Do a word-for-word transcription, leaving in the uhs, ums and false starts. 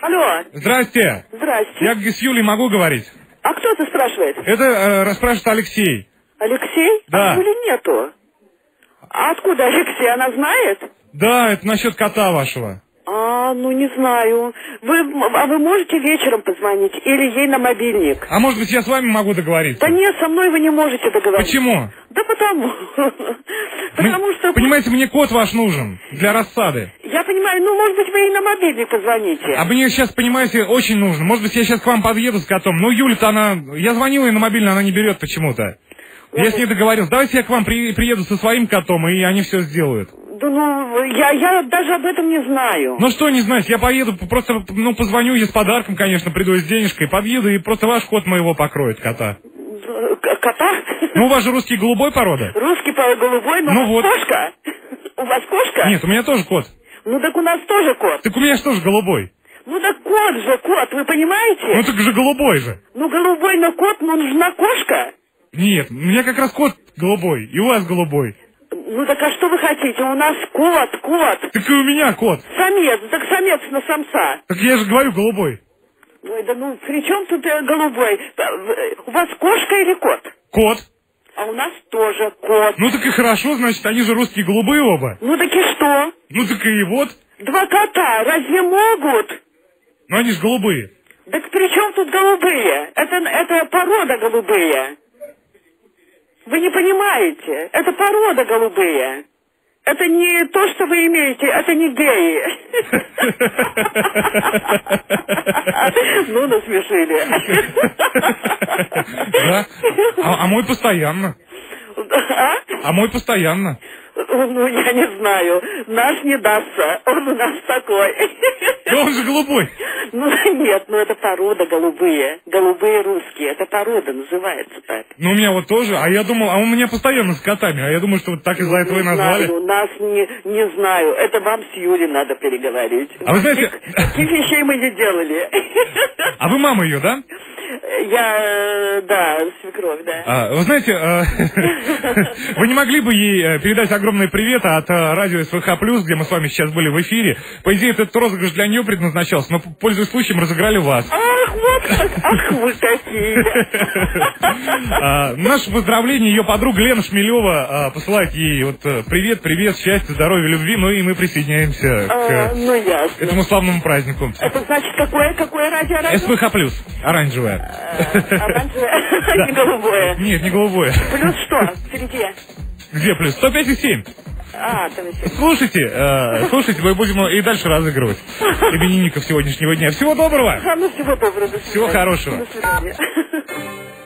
Алло. Здрасте. Здрасте. Я с Юлей могу говорить? А кто это спрашивает? Это э, расспрашивает Алексей. Алексей? Да. А Юли нету. А откуда Алексей? Она знает? Да, это насчет кота вашего. А, ну не знаю. Вы, а вы можете вечером позвонить? Или ей на мобильник? А может быть, я с вами могу договориться? Да нет, со мной вы не можете договориться. Почему? Да потому. Потому что... Понимаете, мне кот ваш нужен для рассады. Я понимаю, ну, может быть, вы ей на мобильник позвоните. А мне сейчас, понимаете, очень нужно. Может быть, я сейчас к вам подъеду с котом. Ну, Юля-то она... Я звонил ей на мобильный, она не берет почему-то. Я с ней договорился. Давайте я к вам при... приеду со своим котом, и они все сделают. Да ну, я, я даже об этом не знаю. Ну что не знаете, я поеду, просто, ну, позвоню ей с подарком, конечно, приду с денежкой, подъеду, и просто ваш кот моего покроет, кота. К- кота? Ну, у вас же русский голубой порода. Русский по голубой, но Ну у вот. вас кошка. У вас кошка? Нет, у меня тоже кот. Ну так у нас тоже кот. Так у меня же тоже голубой. Ну так кот же, кот, вы понимаете? Ну так же голубой же. Ну голубой, но кот, но нужна кошка. Нет, у меня как раз кот голубой, и у вас голубой. Ну так а что вы хотите? У нас кот, кот. Так и у меня кот. Самец, так самец на самца. Так я же говорю голубой. Ой, да ну при чем тут э, голубой? Э, У вас кошка или кот? Кот. А у нас тоже кот. Ну так и хорошо, значит, они же русские голубые оба. Ну так и что? Ну так и вот. Два кота разве могут? Ну они же голубые. Так при чем тут голубые? Это, это порода голубые. Вы не понимаете. Это порода голубые. Это не то, что вы имеете, это не геи. Ну, насмешили. Да? А, а мой постоянно. А? А мой постоянно. Ну, я не знаю. Наш не дастся. Он у нас такой. Да он же голубой. Ну, нет, ну это порода голубые. Голубые русские. Это порода называется так. Ну, у меня вот тоже. А я думал, а у меня постоянно с котами. А я думаю, что вот так из-за этого и назвали. Знаю, нас не, не знаю. Это вам с Юлей надо переговорить. А вы знаете... Таких вещей мы не делали. А вы мама ее, да? Я, э, да, свекровь, да. А, вы знаете, э, вы не могли бы ей э, передать огромный привет от э, радио СВХ плюс, где мы с вами сейчас были в эфире? По идее, этот розыгрыш для нее предназначался, но, пользуясь случаем, разыграли вас. Ах, вот как, ах вы какие. А, наше поздравление, ее подруга Лена Шмелева а, посылает ей вот э, привет, привет, счастья, здоровья, любви, ну и мы присоединяемся А, к ну, ясно. этому славному празднику. Это значит, какое, какое радио? радио? СВХ плюс, оранжевое. Оранжевое, не голубое. Нет, не голубое. Плюс что? Впереди. Где плюс? сто пять и семь. А, там еще. Слушайте, э, слушайте, мы будем и дальше разыгрывать именинников сегодняшнего дня. Всего доброго! А, ну, всего доброго. До Всего свидания. хорошего. До свидания.